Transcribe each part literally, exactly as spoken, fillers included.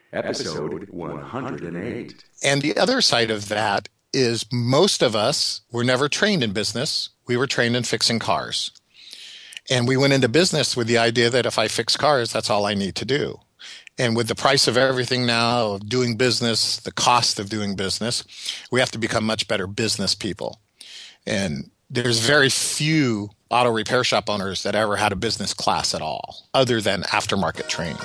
episode one hundred eight. And the other side of that is most of us were never trained in business. We were trained in fixing cars. And we went into business with the idea that if I fix cars, that's all I need to do. And with the price of everything now, of doing business, the cost of doing business, we have to become much better business people. And there's very few auto repair shop owners that ever had a business class at all, other than aftermarket training.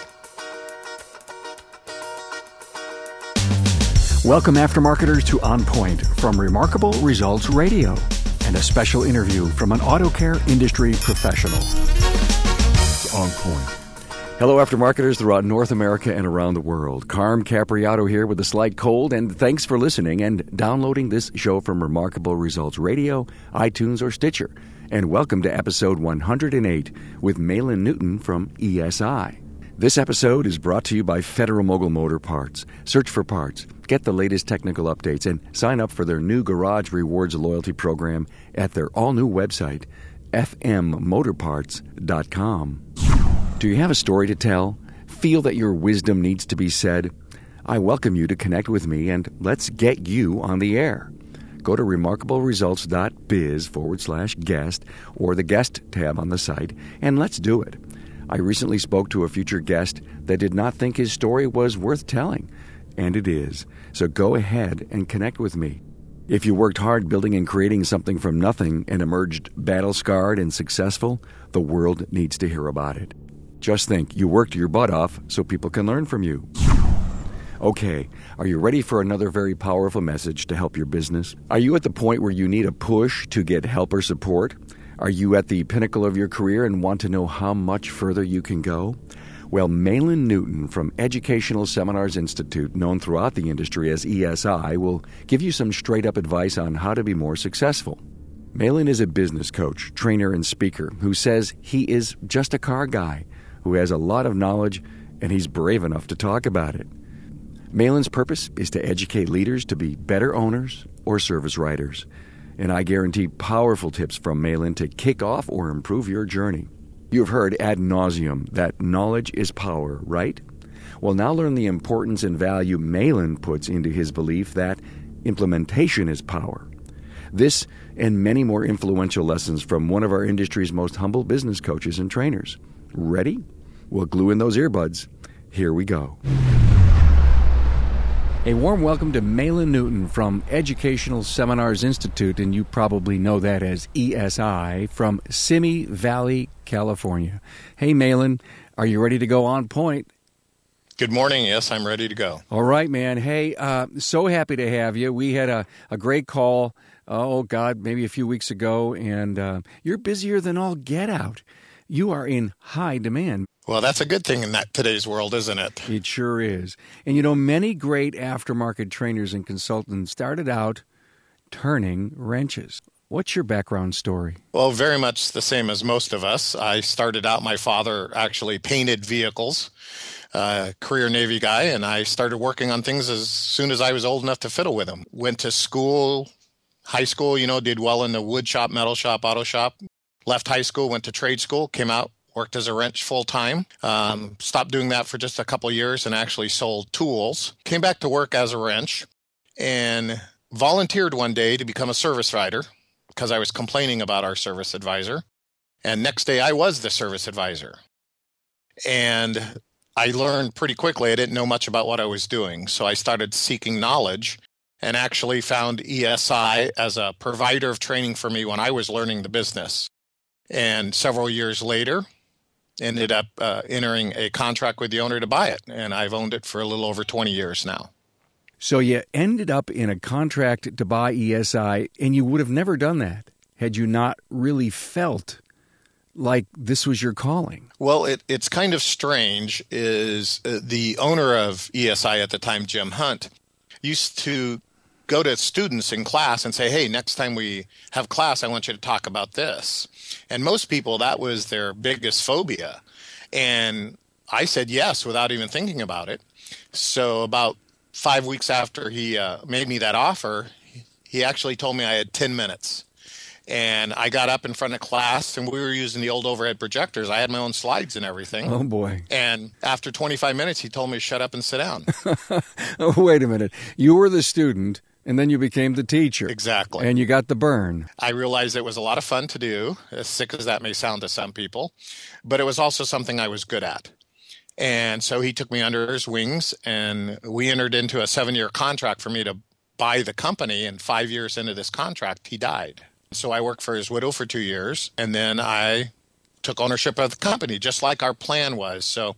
Welcome, aftermarketers, to On Point from Remarkable Results Radio, and a special interview from an auto care industry professional. On Point. Hello, aftermarketers throughout North America and around the world. Carm Capriato here with a slight cold, and thanks for listening and downloading this show from Remarkable Results Radio, iTunes, or Stitcher. And welcome to episode one hundred eight with Malin Newton from E S I. This episode is brought to you by Federal Mogul Motor Parts. Search for parts, get the latest technical updates, and sign up for their new Garage Rewards loyalty program at their all-new website, f m motor parts dot com. Do you have a story to tell? Feel that your wisdom needs to be said? I welcome you to connect with me, and let's get you on the air. Go to remarkableresults.biz forward slash guest or the guest tab on the site, and let's do it. I recently spoke to a future guest that did not think his story was worth telling, and it is. So go ahead and connect with me. If you worked hard building and creating something from nothing and emerged battle-scarred and successful, the world needs to hear about it. Just think, you worked your butt off so people can learn from you. Okay, are you ready for another very powerful message to help your business? Are you at the point where you need a push to get help or support? Are you at the pinnacle of your career and want to know how much further you can go? Well, Malin Newton from Educational Seminars Institute, known throughout the industry as E S I, will give you some straight-up advice on how to be more successful. Malin is a business coach, trainer, and speaker who says he is just a car guy who has a lot of knowledge, and he's brave enough to talk about it. Malin's purpose is to educate leaders to be better owners or service writers. And I guarantee powerful tips from Malin to kick off or improve your journey. You've heard ad nauseum that knowledge is power, right? Well, now learn the importance and value Malin puts into his belief that implementation is power. This and many more influential lessons from one of our industry's most humble business coaches and trainers. Ready? Well, glue in those earbuds. Here we go. A warm welcome to Malin Newton from Educational Seminars Institute, and you probably know that as E S I, from Simi Valley, California. Hey, Malin, are you ready to go on point? Good morning. Yes, I'm ready to go. All right, man. Hey, uh, so happy to have you. We had a, a great call, uh, oh, God, maybe a few weeks ago, and uh, you're busier than all get out. You are in high demand. Well, that's a good thing in that today's world, isn't it? It sure is. And, you know, many great aftermarket trainers and consultants started out turning wrenches. What's your background story? Well, very much the same as most of us. I started out, my father actually painted vehicles, uh, career Navy guy, and I started working on things as soon as I was old enough to fiddle with them. Went to school, high school, you know, did well in the wood shop, metal shop, auto shop. Left high school, went to trade school, came out, worked as a wrench full-time, um, stopped doing that for just a couple of years and actually sold tools. Came back to work as a wrench and volunteered one day to become a service writer because I was complaining about our service advisor. And next day I was the service advisor. And I learned pretty quickly I didn't know much about what I was doing. So I started seeking knowledge and actually found E S I as a provider of training for me when I was learning the business. And several years later, ended up uh, entering a contract with the owner to buy it. And I've owned it for a little over twenty years now. So you ended up in a contract to buy E S I, and you would have never done that had you not really felt like this was your calling. Well, it, it's kind of strange is uh, the owner of E S I at the time, Jim Hunt, used to go to students in class and say, hey, next time we have class, I want you to talk about this. And most people, that was their biggest phobia. And I said yes without even thinking about it. So about five weeks after he uh, made me that offer, he actually told me I had ten minutes. And I got up in front of class, and we were using the old overhead projectors. I had my own slides and everything. Oh, boy. And after twenty-five minutes, he told me to shut up and sit down. Oh, wait a minute. You were the student, and then you became the teacher. Exactly. And you got the burn. I realized it was a lot of fun to do, as sick as that may sound to some people, but it was also something I was good at. And so he took me under his wings, and we entered into a seven-year contract for me to buy the company, and five years into this contract, he died. So I worked for his widow for two years, and then I took ownership of the company, just like our plan was. So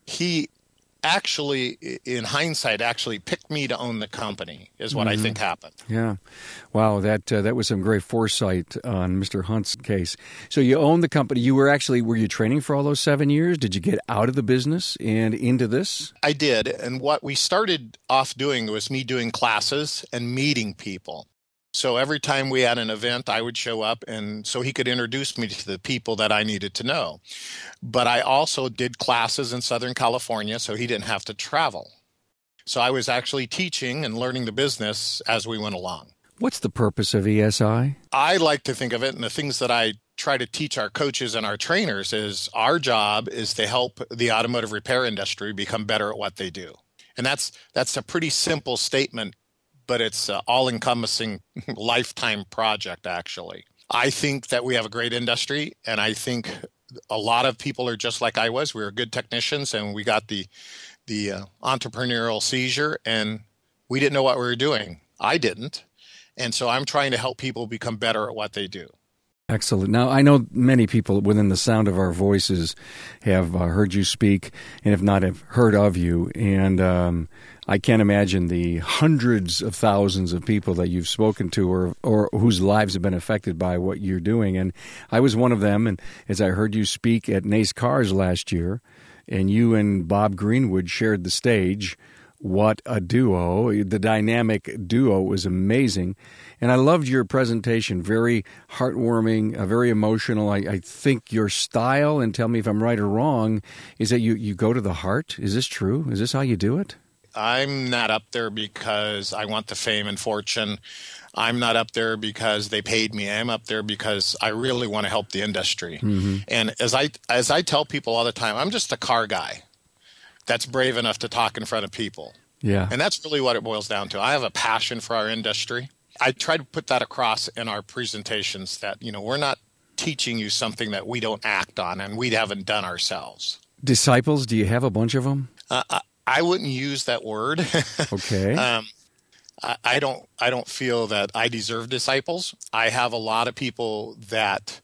he actually, in hindsight, actually picked me to own the company, is what mm-hmm. I think happened. Yeah. Wow, that uh, that was some great foresight on Mister Hunt's case. So you owned the company. You were actually, were you training for all those seven years? Did you get out of the business and into this? I did. And what we started off doing was me doing classes and meeting people. So every time we had an event, I would show up, and so he could introduce me to the people that I needed to know. But I also did classes in Southern California, so he didn't have to travel. So I was actually teaching and learning the business as we went along. What's the purpose of E S I? I like to think of it, and the things that I try to teach our coaches and our trainers is our job is to help the automotive repair industry become better at what they do. And that's that's a pretty simple statement, but it's an all-encompassing lifetime project, actually. I think that we have a great industry, and I think a lot of people are just like I was. We were good technicians, and we got the the uh, entrepreneurial seizure, and we didn't know what we were doing. I didn't. And so I'm trying to help people become better at what they do. Excellent. Now, I know many people within the sound of our voices have uh, heard you speak, and if not, have heard of you. And um, I can't imagine the hundreds of thousands of people that you've spoken to or, or whose lives have been affected by what you're doing. And I was one of them, and as I heard you speak at Nace Cars last year, and you and Bob Greenwood shared the stage. What a duo. The dynamic duo was amazing. And I loved your presentation. Very heartwarming, uh, very emotional. I, I think your style, and tell me if I'm right or wrong, is that you, you go to the heart. Is this true? Is this how you do it? I'm not up there because I want the fame and fortune. I'm not up there because they paid me. I'm up there because I really want to help the industry. Mm-hmm. And as I as I tell people all the time, I'm just a car guy that's brave enough to talk in front of people. Yeah. And that's really what it boils down to. I have a passion for our industry. I try to put that across in our presentations that, you know, we're not teaching you something that we don't act on and we haven't done ourselves. Disciples, do you have a bunch of them? Uh, I, I wouldn't use that word. Okay. um, I, I don't I don't feel that I deserve disciples. I have a lot of people that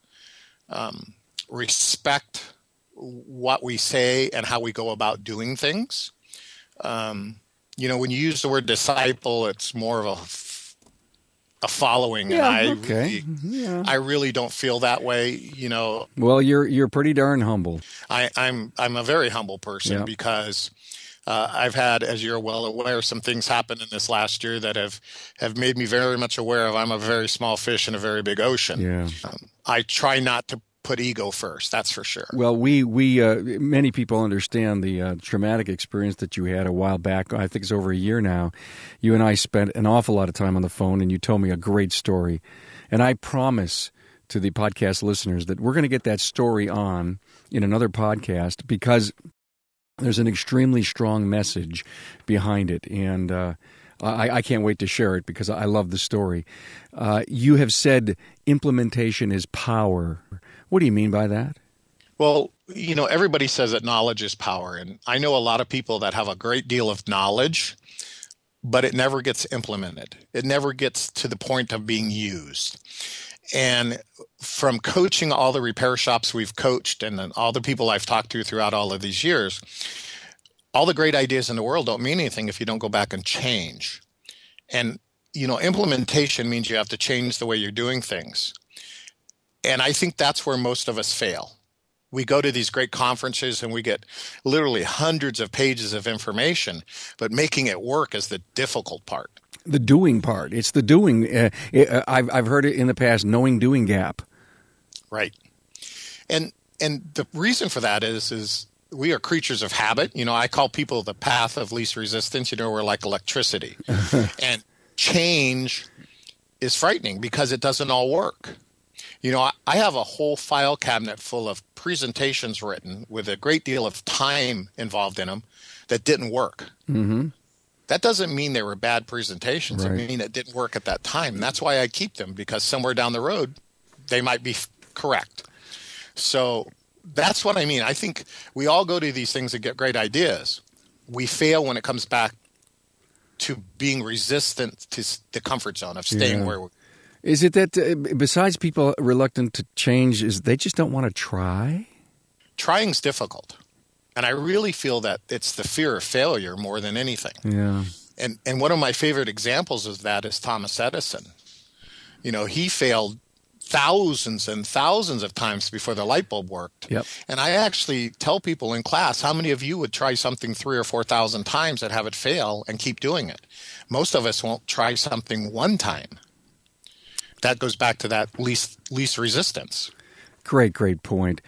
um, respect what we say and how we go about doing things. Um, you know, when you use the word disciple, it's more of a, a following. Yeah, and I okay. really, yeah. I really don't feel that way. You know, well, you're you're pretty darn humble. I, I'm I'm a very humble person yeah. because uh, I've had, as you're well aware, some things happen in this last year that have, have made me very much aware of I'm a very small fish in a very big ocean. Yeah. Um, I try not to put ego first, that's for sure. Well, we, we uh, many people understand the uh, traumatic experience that you had a while back. I think it's over a year now. You and I spent an awful lot of time on the phone, and you told me a great story. And I promise to the podcast listeners that we're going to get that story on in another podcast because there's an extremely strong message behind it. And uh, I, I can't wait to share it because I love the story. Uh, you have said implementation is power. What do you mean by that? Well, you know, everybody says that knowledge is power. And I know a lot of people that have a great deal of knowledge, but it never gets implemented. It never gets to the point of being used. And from coaching all the repair shops we've coached and then all the people I've talked to throughout all of these years, all the great ideas in the world don't mean anything if you don't go back and change. And, you know, implementation means you have to change the way you're doing things. And I think that's where most of us fail. We go to these great conferences and we get literally hundreds of pages of information, but making it work is the difficult part. The doing part. It's the doing. Uh, it, I've I've heard it in the past, knowing doing gap. Right. And and the reason for that is is we are creatures of habit. You know, I call people the path of least resistance. You know, we're like electricity. And change is frightening because it doesn't all work. You know, I, I have a whole file cabinet full of presentations written with a great deal of time involved in them that didn't work. Mm-hmm. That doesn't mean they were bad presentations. Right. It means it didn't work at that time. And that's why I keep them, because somewhere down the road, they might be f- correct. So that's what I mean. I think we all go to these things and get great ideas. We fail when it comes back to being resistant to s- the comfort zone of staying Yeah. where we're. Is it that uh, besides people reluctant to change, is they just don't want to try? Trying's difficult. And I really feel that it's the fear of failure more than anything. Yeah. And and one of my favorite examples of that is Thomas Edison. You know, he failed thousands and thousands of times before the light bulb worked. Yep. And I actually tell people in class, how many of you would try something three or four thousand times and have it fail and keep doing it? Most of us won't try something one time. That goes back to that least least resistance. Great, great point.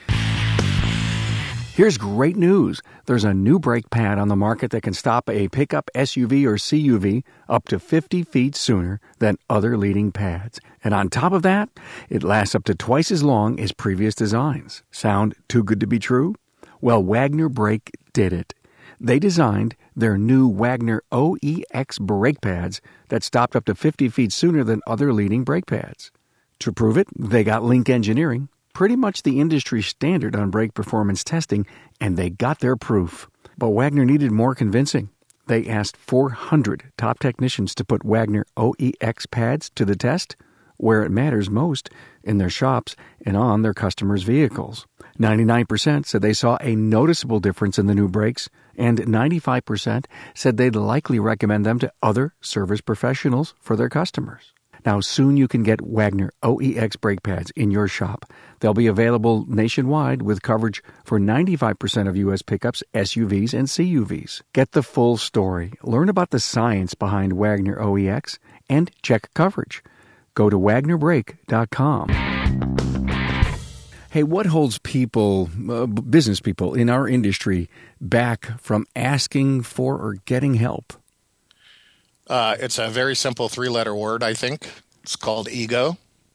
Here's great news. There's a new brake pad on the market that can stop a pickup S U V or C U V up to fifty feet sooner than other leading pads. And on top of that, it lasts up to twice as long as previous designs. Sound too good to be true? Well, Wagner Brake did it. They designed their new Wagner O E X brake pads that stopped up to fifty feet sooner than other leading brake pads. To prove it, they got Link Engineering, pretty much the industry standard on brake performance testing, and they got their proof. But Wagner needed more convincing. They asked four hundred top technicians to put Wagner O E X pads to the test, where it matters most, in their shops and on their customers' vehicles. ninety-nine percent said they saw a noticeable difference in the new brakes, and ninety-five percent said they'd likely recommend them to other service professionals for their customers. Now, soon you can get Wagner O E X brake pads in your shop. They'll be available nationwide with coverage for ninety-five percent of U S pickups, S U Vs, and C U Vs. Get the full story. Learn about the science behind Wagner O E X and check coverage. Go to wagner brake dot com. Hey, what holds people, uh, business people in our industry back from asking for or getting help? Uh, it's a very simple three-letter word, I think. It's called ego.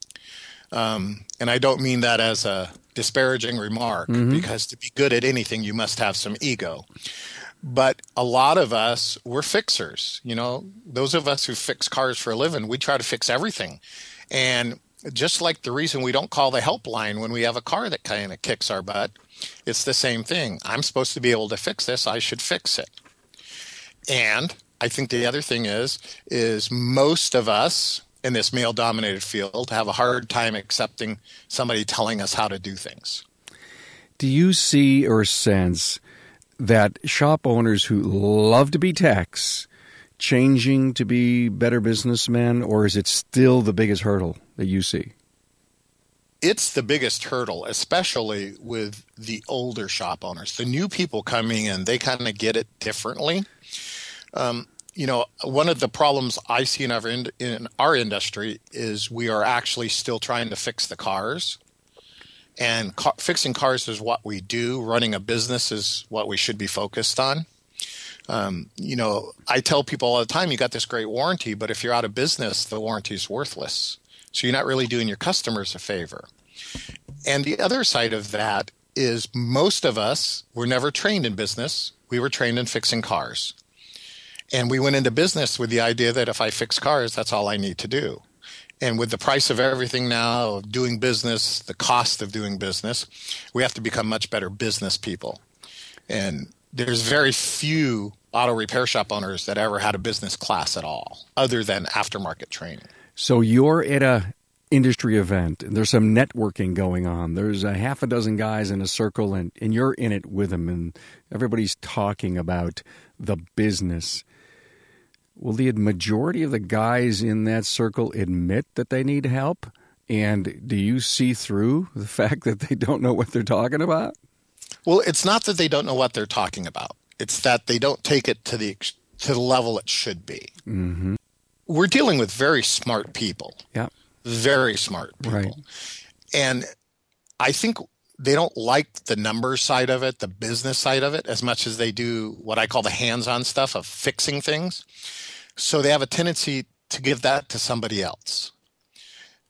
Um, and I don't mean that as a disparaging remark, mm-hmm. because to be good at anything, you must have some ego. But a lot of us, we're fixers. You know, those of us who fix cars for a living, we try to fix everything. And just like the reason we don't call the helpline when we have a car that kind of kicks our butt, it's the same thing. I'm supposed to be able to fix this. I should fix it. And I think the other thing is, is most of us in this male-dominated field have a hard time accepting somebody telling us how to do things. Do you see or sense that shop owners who love to be techs changing to be better businessmen, or is it still the biggest hurdle that you see? It's the biggest hurdle, especially with the older shop owners. The new people coming in, they kind of get it differently. Um, you know, one of the problems I see in our, in, in our industry is we are actually still trying to fix the cars. And car, fixing cars is what we do. Running a business is what we should be focused on. Um, you know, I tell people all the time, you got this great warranty, but if you're out of business, the warranty is worthless. So you're not really doing your customers a favor. And the other side of that is most of us were never trained in business. We were trained in fixing cars. And we went into business with the idea that if I fix cars, that's all I need to do. And with the price of everything now, of doing business, the cost of doing business, we have to become much better business people. And there's very few auto repair shop owners that ever had a business class at all, other than aftermarket training. So you're at a industry event, and there's some networking going on. There's a half a dozen guys in a circle, and, and you're in it with them, and everybody's talking about the business. Will the majority of the guys in that circle admit that they need help? And do you see through the fact that they don't know what they're talking about? Well, it's not that they don't know what they're talking about. It's that they don't take it to the to the level it should be. Mm-hmm. We're dealing with very smart people. Yeah. Very smart people. Right. And I think they don't like the numbers side of it, the business side of it, as much as they do what I call the hands-on stuff of fixing things. So they have a tendency to give that to somebody else.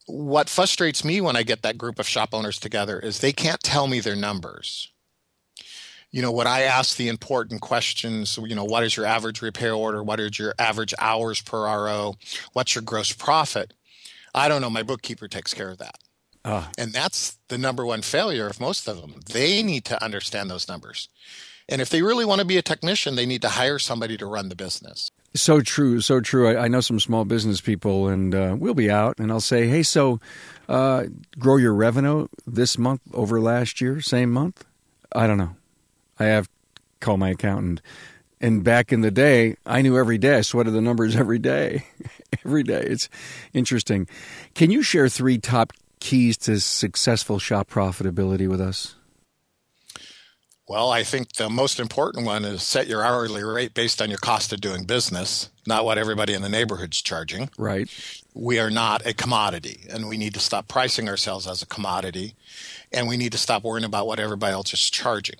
what frustrates me when I get that group of shop owners together is they can't tell me their numbers. You know, when I ask the important questions, you know, what is your average repair order? What is your average hours per R O? What's your gross profit? I don't know. My bookkeeper takes care of that. Uh. And that's the number one failure of most of them. They need to understand those numbers. And if they really want to be a technician, they need to hire somebody to run the business. So true, so true. I, I know some small business people, and uh, we'll be out, and I'll say, hey, so uh, grow your revenue this month over last year, same month? I don't know. I have to call my accountant. And back in the day, I knew every day. I sweated the numbers every day. every day. It's interesting. Can you share three top keys to successful shop profitability with us? Well, I think the most important one is set your hourly rate based on your cost of doing business, not what everybody in the neighborhood's charging. Right. We are not a commodity, and we need to stop pricing ourselves as a commodity, and we need to stop worrying about what everybody else is charging.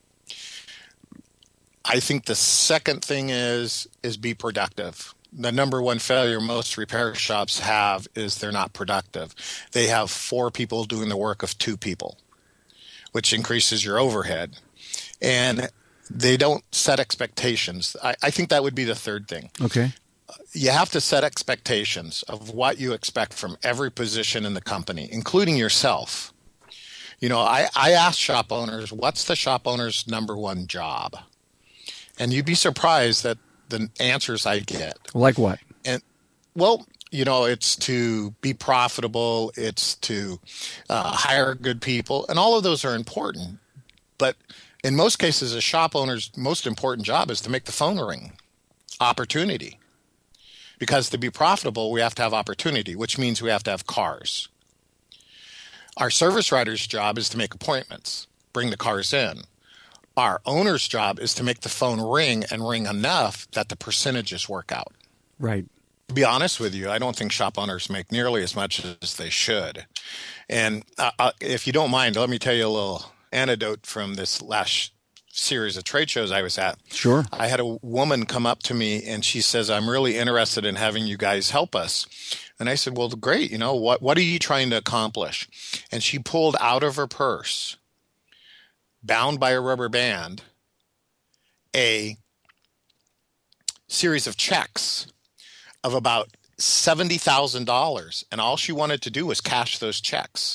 I think the second thing is is be productive. The number one failure most repair shops have is they're not productive. They have four people doing the work of two people, which increases your overhead. And they don't set expectations. I, I think that would be the third thing. Okay. You have to set expectations of what you expect from every position in the company, including yourself. You know, I, I ask shop owners, what's the shop owner's number one job? And you'd be surprised at the answers I get. Like what? And well, you know, it's to be profitable. It's to uh, hire good people. And all of those are important. But in most cases, a shop owner's most important job is to make the phone ring. Opportunity. Because to be profitable, we have to have opportunity, which means we have to have cars. Our service writer's job is to make appointments, bring the cars in. Our owner's job is to make the phone ring and ring enough that the percentages work out. Right. To be honest with you, I don't think shop owners make nearly as much as they should. And uh, if you don't mind, let me tell you a little anecdote from this last series of trade shows I was at. Sure. I had a woman come up to me and she says, I'm really interested in having you guys help us. And I said, well, great. You know, what, what are you trying to accomplish? And she pulled out of her purse, bound by a rubber band, a series of checks of about seventy thousand dollars. And all she wanted to do was cash those checks.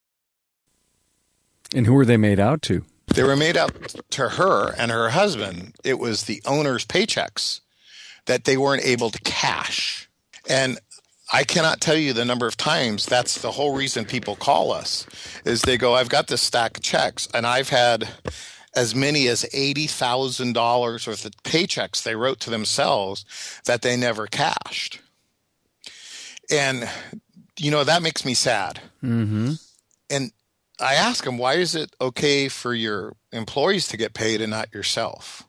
And who were they made out to? They were made out to her and her husband. It was the owner's paychecks that they weren't able to cash. And I cannot tell you the number of times that's the whole reason people call us is they go, I've got this stack of checks and I've had as many as eighty thousand dollars worth of paychecks they wrote to themselves that they never cashed. And, you know, that makes me sad. Mm-hmm. And I ask them, why is it okay for your employees to get paid and not yourself?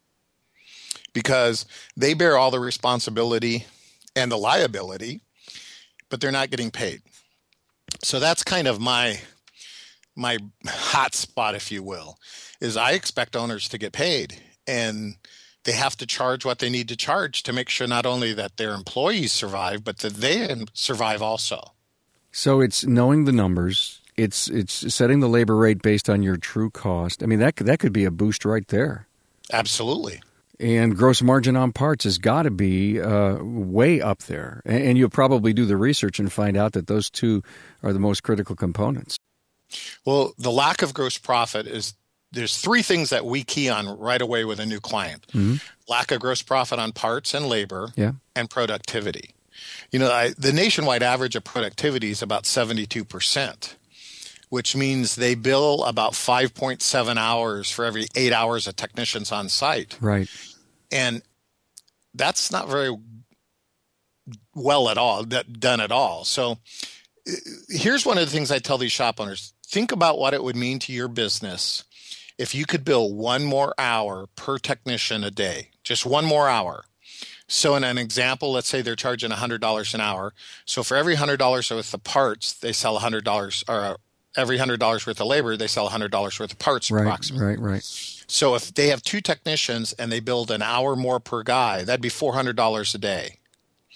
Because they bear all the responsibility and the liability, but they're not getting paid. So that's kind of my my hot spot, if you will, is I expect owners to get paid, and they have to charge what they need to charge to make sure not only that their employees survive, but that they survive also. So it's knowing the numbers. It's it's setting the labor rate based on your true cost. I mean, that that could be a boost right there. Absolutely. And gross margin on parts has got to be uh, way up there. And, and you'll probably do the research and find out that those two are the most critical components. Well, the lack of gross profit is there's three things that we key on right away with a new client. Mm-hmm. Lack of gross profit on parts and labor, yeah, and productivity. You know, I, the nationwide average of productivity is about seventy-two percent. Which means they bill about five point seven hours for every eight hours a technician's on site. Right. And that's not very well at all, done at all. So here's one of the things I tell these shop owners. Think about what it would mean to your business if you could bill one more hour per technician a day, just one more hour. So in an example, let's say they're charging one hundred dollars an hour. So for every one hundred dollars worth of parts, they sell one hundred dollars or every one hundred dollars worth of labor, they sell one hundred dollars worth of parts right, approximately. Right, right, right. So if they have two technicians and they build an hour more per guy, that'd be four hundred dollars a day.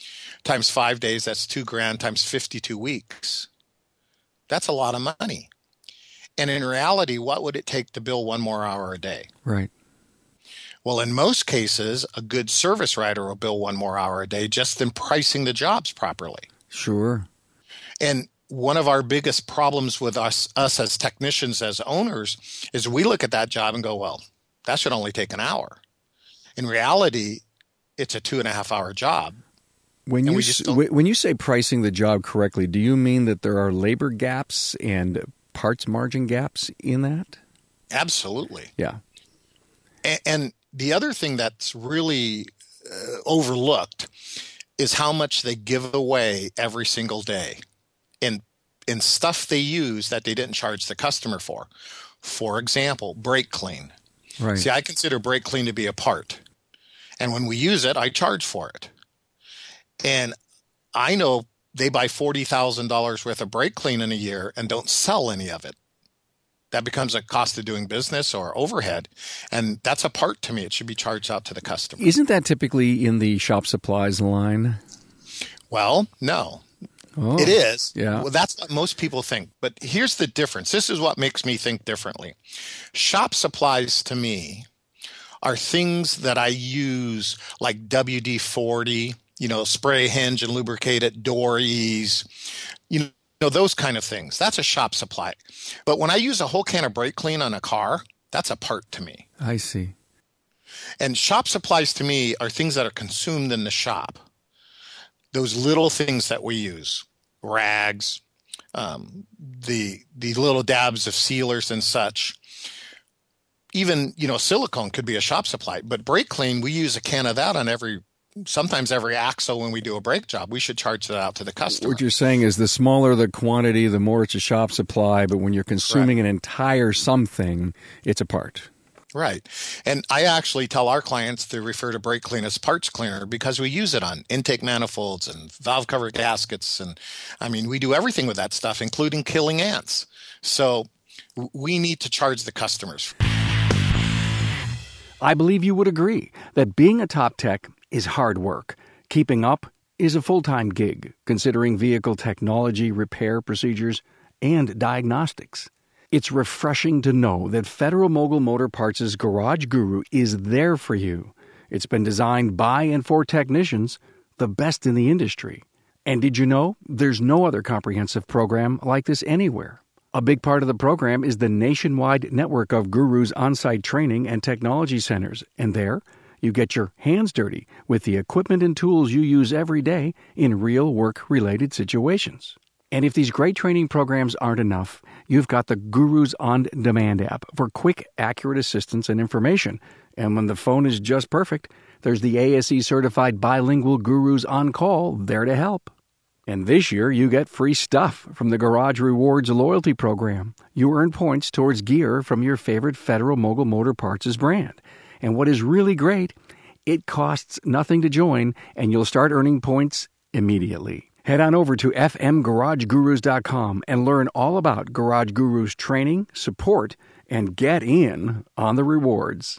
times five days, that's two grand times fifty-two weeks. That's a lot of money. And in reality, what would it take to bill one more hour a day? Right. Well, in most cases, a good service writer will bill one more hour a day just in pricing the jobs properly. Sure. And one of our biggest problems with us, us as technicians, as owners, is we look at that job and go, well, that should only take an hour. In reality, it's a two and a half hour job. When you, s- when you say pricing the job correctly, do you mean that there are labor gaps and parts margin gaps in that? Absolutely. Yeah. And, and the other thing that's really uh, overlooked is how much they give away every single day in in stuff they use that they didn't charge the customer for. For example, brake clean. Right. See, I consider brake clean to be a part. And when we use it, I charge for it. And I know they buy forty thousand dollars worth of brake clean in a year and don't sell any of it. That becomes a cost of doing business or overhead. And that's a part to me. It should be charged out to the customer. Isn't that typically in the shop supplies line? Well, no. Oh, it is. Yeah. Well, that's what most people think. But here's the difference. This is what makes me think differently. Shop supplies to me are things that I use like W D forty, you know, spray hinge and lubricate it, door ease, you know, those kind of things. That's a shop supply. But when I use a whole can of brake clean on a car, that's a part to me. I see. And shop supplies to me are things that are consumed in the shop. Those little things that we use, rags, um, the the little dabs of sealers and such. Even, you know, silicone could be a shop supply. But brake clean, we use a can of that on every, sometimes every axle when we do a brake job. We should charge that out to the customer. What you're saying is the smaller the quantity, the more it's a shop supply. But when you're consuming Right. an entire something, it's a part. Right. And I actually tell our clients to refer to brake clean as parts cleaner because we use it on intake manifolds and valve cover gaskets. And I mean, we do everything with that stuff, including killing ants. So we need to charge the customers. I believe you would agree that being a top tech is hard work. Keeping up is a full-time gig, considering vehicle technology, repair procedures, and diagnostics. It's refreshing to know that Federal Mogul Motor Parts' Garage Guru is there for you. It's been designed by and for technicians, the best in the industry. And did you know there's no other comprehensive program like this anywhere? A big part of the program is the nationwide network of Gurus on-site training and technology centers. And there, you get your hands dirty with the equipment and tools you use every day in real work-related situations. And if these great training programs aren't enough, you've got the Gurus On Demand app for quick, accurate assistance and information. And when the phone is just perfect, there's the A S E-certified bilingual Gurus On Call there to help. And this year, you get free stuff from the Garage Rewards loyalty program. You earn points towards gear from your favorite Federal Mogul Motor Parts' brand. And what is really great, it costs nothing to join, and you'll start earning points immediately. Head on over to f m garage gurus dot com and learn all about Garage Gurus training, support, and get in on the rewards.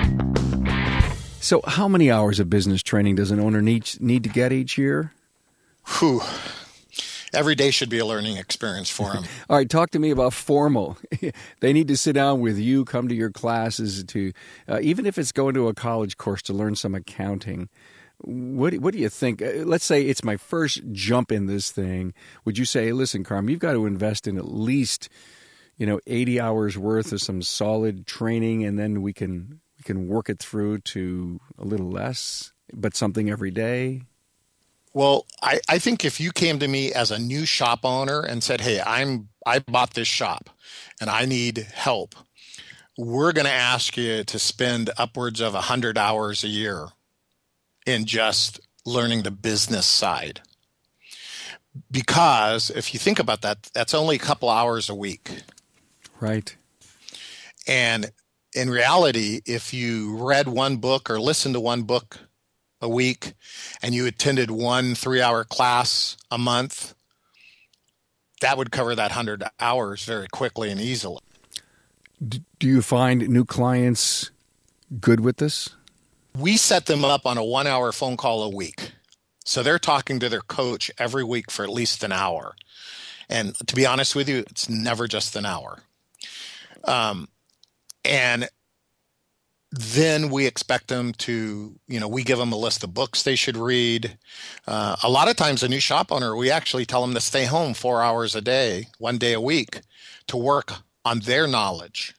So how many hours of business training does an owner need, need to get each year? Whew. Every day should be a learning experience for them. All right, talk to me about formal. They need to sit down with you, come to your classes, to uh, even if it's going to a college course to learn some accounting. What what do you think? Let's say it's my first jump in this thing. Would you say, listen, Carm, you've got to invest in at least, you know, eighty hours worth of some solid training, and then we can we can work it through to a little less, but something every day? Well, I, I think if you came to me as a new shop owner and said, hey, I'm I bought this shop and I need help, we're going to ask you to spend upwards of one hundred hours a year in just learning the business side. Because if you think about that, that's only a couple hours a week. Right. And in reality, if you read one book or listened to one book a week and you attended one three-hour class a month, that would cover that one hundred hours very quickly and easily. Do you find new clients good with this? We set them up on a one-hour phone call a week. So they're talking to their coach every week for at least an hour. And to be honest with you, it's never just an hour. Um, and then we expect them to, you know, we give them a list of books they should read. Uh, a lot of times a new shop owner, we actually tell them to stay home four hours a day, one day a week, to work on their knowledge.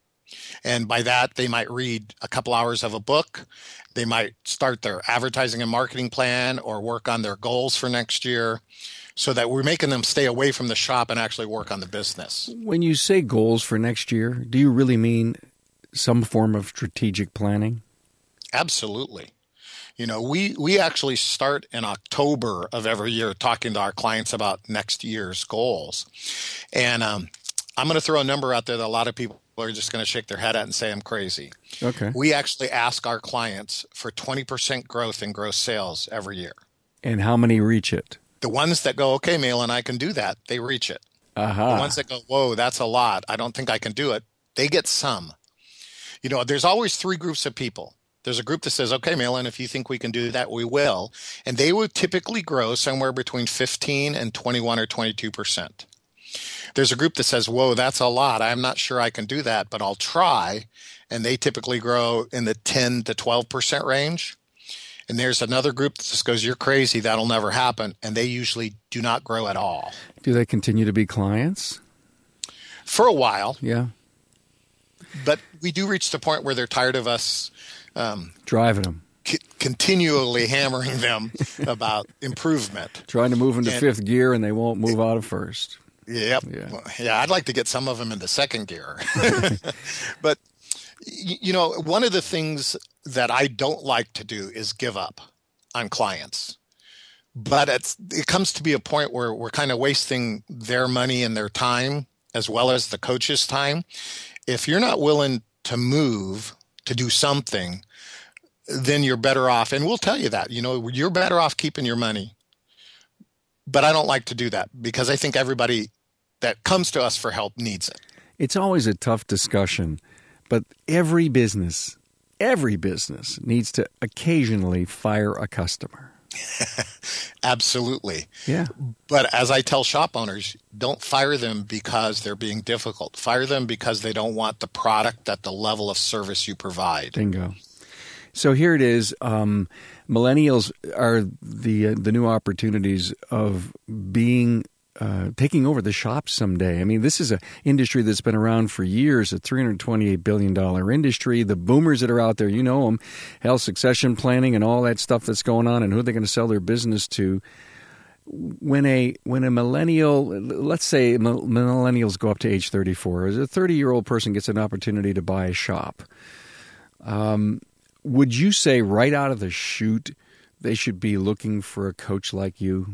And by that, they might read a couple hours of a book. They might start their advertising and marketing plan or work on their goals for next year, so that we're making them stay away from the shop and actually work on the business. When you say goals for next year, do you really mean some form of strategic planning? Absolutely. You know, we, we actually start in October of every year talking to our clients about next year's goals. And um, I'm going to throw a number out there that a lot of people are just going to shake their head at and say I'm crazy. Okay. We actually ask our clients for twenty percent growth in gross sales every year. And how many reach it? The ones that go, okay, Malin, I can do that, they reach it. Uh-huh. The ones that go, whoa, that's a lot, I don't think I can do it, they get some. You know, there's always three groups of people. There's a group that says, okay, Malin, if you think we can do that, we will. And they would typically grow somewhere between fifteen and twenty-one or twenty-two percent. There's a group that says, whoa, that's a lot. I'm not sure I can do that, but I'll try. And they typically grow in the ten to twelve percent range. And there's another group that just goes, you're crazy, that'll never happen. And they usually do not grow at all. Do they continue to be clients? For a while. Yeah. But we do reach the point where they're tired of us um, driving them. C- continually hammering them about improvement. Trying to move into and, fifth gear and they won't move out of first. Yep. Yeah. Well, yeah, I'd like to get some of them into second gear. But, you know, one of the things that I don't like to do is give up on clients. But it's, it comes to be a point where we're kind of wasting their money and their time as well as the coach's time. If you're not willing to move, to do something, then you're better off. And we'll tell you that, you know, you're better off keeping your money. But I don't like to do that because I think everybody that comes to us for help needs it. It's always a tough discussion, but every business, every business needs to occasionally fire a customer. Absolutely. Yeah. But as I tell shop owners, don't fire them because they're being difficult. Fire them because they don't want the product at the level of service you provide. Bingo. So here it is. Um, millennials are the uh, the new opportunities of being uh, taking over the shops someday. I mean, this is an industry that's been around for years, a three hundred twenty-eight billion dollars industry. The boomers that are out there, you know them, health succession planning and all that stuff that's going on and who they're going to sell their business to. When a when a millennial, let's say millennials go up to age thirty-four, as a thirty-year-old person gets an opportunity to buy a shop, um, would you say right out of the chute they should be looking for a coach like you?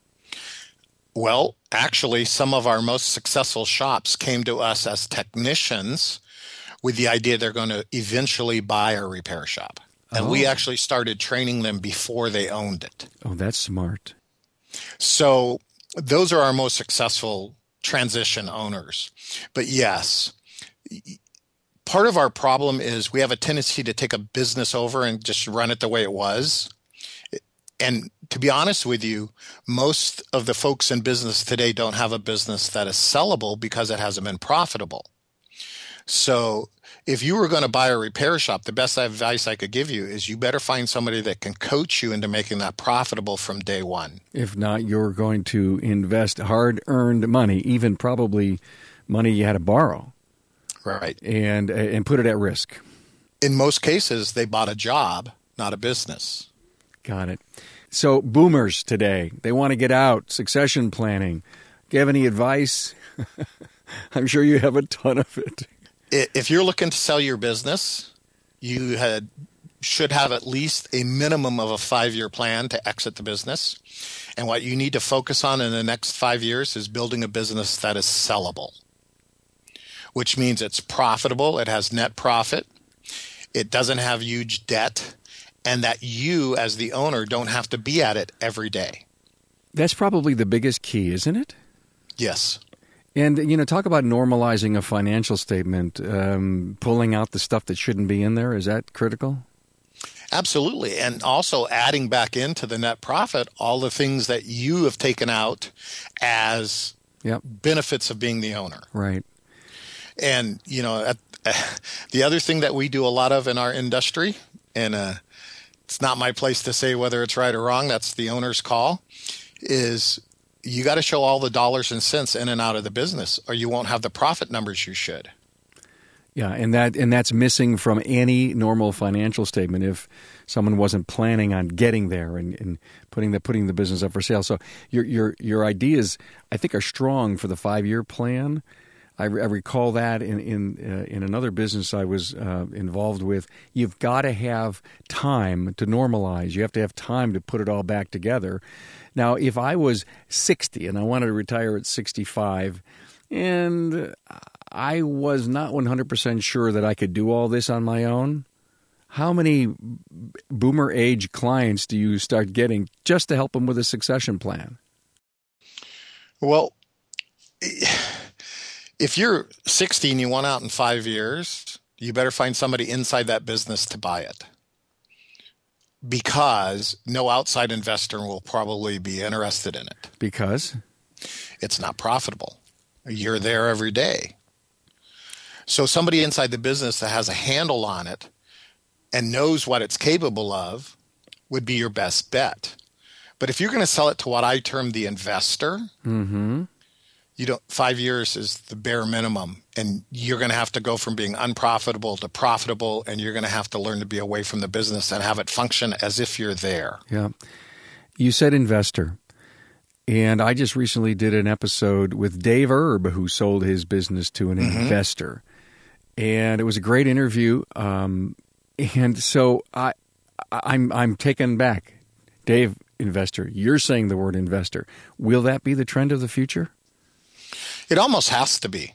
Well, actually, some of our most successful shops came to us as technicians with the idea they're going to eventually buy a repair shop. And oh. we actually started training them before they owned it. Oh, that's smart. So those are our most successful transition owners. But yes, part of our problem is we have a tendency to take a business over and just run it the way it was. And to be honest with you, most of the folks in business today don't have a business that is sellable because it hasn't been profitable. So if you were going to buy a repair shop, the best advice I could give you is you better find somebody that can coach you into making that profitable from day one. If not, you're going to invest hard-earned money, even probably money you had to borrow. Right. And and put it at risk. In most cases, they bought a job, not a business. Got it. So boomers today, they want to get out, succession planning. Do you have any advice? I'm sure you have a ton of it. If you're looking to sell your business, you had, should have at least a minimum of a five-year plan to exit the business. And what you need to focus on in the next five years is building a business that is sellable, which means it's profitable, it has net profit, it doesn't have huge debt, and that you, as the owner, don't have to be at it every day. That's probably the biggest key, isn't it? Yes. And, you know, talk about normalizing a financial statement, um, pulling out the stuff that shouldn't be in there. Is that critical? Absolutely. And also adding back into the net profit all the things that you have taken out as yep. benefits of being the owner. Right. And, you know, at, uh, the other thing that we do a lot of in our industry, and uh, it's not my place to say whether it's right or wrong, that's the owner's call, is you got to show all the dollars and cents in and out of the business, or you won't have the profit numbers you should. Yeah, and that and that's missing from any normal financial statement if someone wasn't planning on getting there and, and putting the putting the business up for sale. So your your your ideas, I think, are strong for the five year plan. I, I recall that in in uh, in another business I was uh, involved with. You've got to have time to normalize. You have to have time to put it all back together. Now, if I was sixty and I wanted to retire at sixty-five, and I was not one hundred percent sure that I could do all this on my own, how many boomer age clients do you start getting just to help them with a succession plan? Well, if you're sixty and you want out in five years, you better find somebody inside that business to buy it, because no outside investor will probably be interested in it. Because? It's not profitable. You're there every day. So somebody inside the business that has a handle on it and knows what it's capable of would be your best bet. But if you're going to sell it to what I term the investor, mm-hmm. you don't. Five years is the bare minimum, and you're going to have to go from being unprofitable to profitable, and you're going to have to learn to be away from the business and have it function as if you're there. Yeah. You said investor. And I just recently did an episode with Dave Erb, who sold his business to an mm-hmm. investor. And it was a great interview. Um, and so I, I'm I'm taken back. Dave, investor, you're saying the word investor. Will that be the trend of the future? It almost has to be.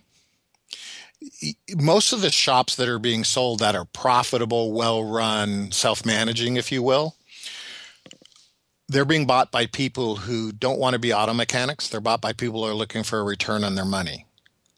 Most of the shops that are being sold that are profitable, well-run, self-managing, if you will, they're being bought by people who don't want to be auto mechanics. They're bought by people who are looking for a return on their money.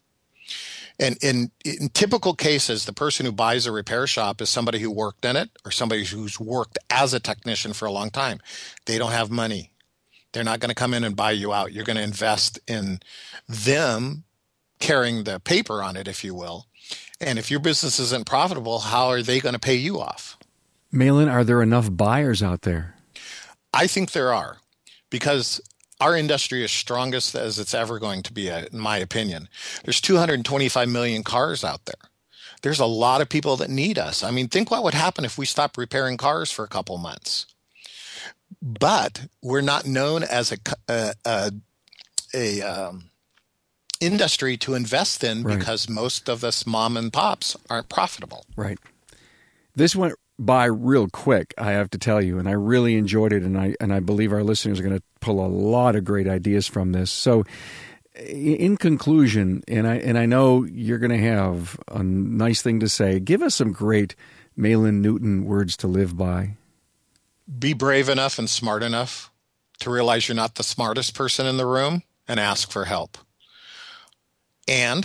And in, in typical cases, the person who buys a repair shop is somebody who worked in it or somebody who's worked as a technician for a long time. They don't have money. They're not going to come in and buy you out. You're going to invest in them carrying the paper on it, if you will. And if your business isn't profitable, how are they going to pay you off? Malin, are there enough buyers out there? I think there are, because our industry is strongest as it's ever going to be, in my opinion. There's two hundred twenty-five million cars out there. There's a lot of people that need us. I mean, think what would happen if we stopped repairing cars for a couple months. But we're not known as a a, a, a um, industry to invest in right. because most of us mom and pops aren't profitable. Right. This went by real quick, I have to tell you, and I really enjoyed it, and I and I believe our listeners are going to pull a lot of great ideas from this. So, in conclusion, and I and I know you're going to have a nice thing to say, give us some great Malin Newton words to live by. Be brave enough and smart enough to realize you're not the smartest person in the room and ask for help. And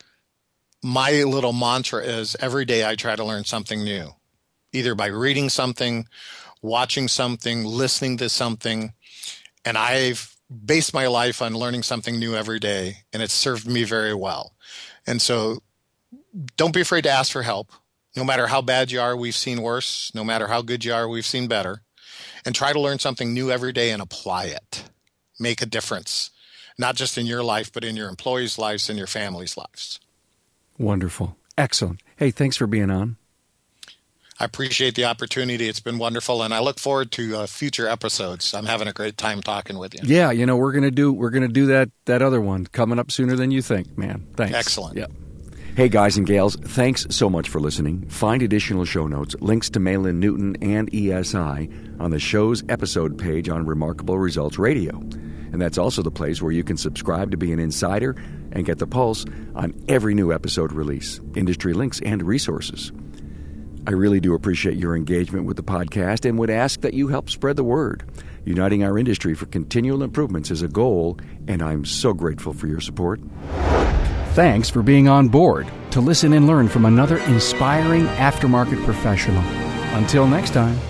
my little mantra is every day I try to learn something new, either by reading something, watching something, listening to something. And I've based my life on learning something new every day, and it's served me very well. And so don't be afraid to ask for help. No matter how bad you are, we've seen worse. No matter how good you are, we've seen better. And try to learn something new every day and apply it. Make a difference, not just in your life, but in your employees' lives and your family's lives. Wonderful. Excellent. Hey, thanks for being on. I appreciate the opportunity. It's been wonderful, and I look forward to uh, future episodes. I'm having a great time talking with you. Yeah, you know, we're gonna do we're gonna do that that other one coming up sooner than you think, man. Thanks. Excellent. Yep. Hey, guys and gals, thanks so much for listening. Find additional show notes, links to Malin Newton and E S I on the show's episode page on Remarkable Results Radio. And that's also the place where you can subscribe to be an insider and get the pulse on every new episode release, industry links, and resources. I really do appreciate your engagement with the podcast and would ask that you help spread the word. Uniting our industry for continual improvements is a goal, and I'm so grateful for your support. Thanks for being on board to listen and learn from another inspiring aftermarket professional. Until next time.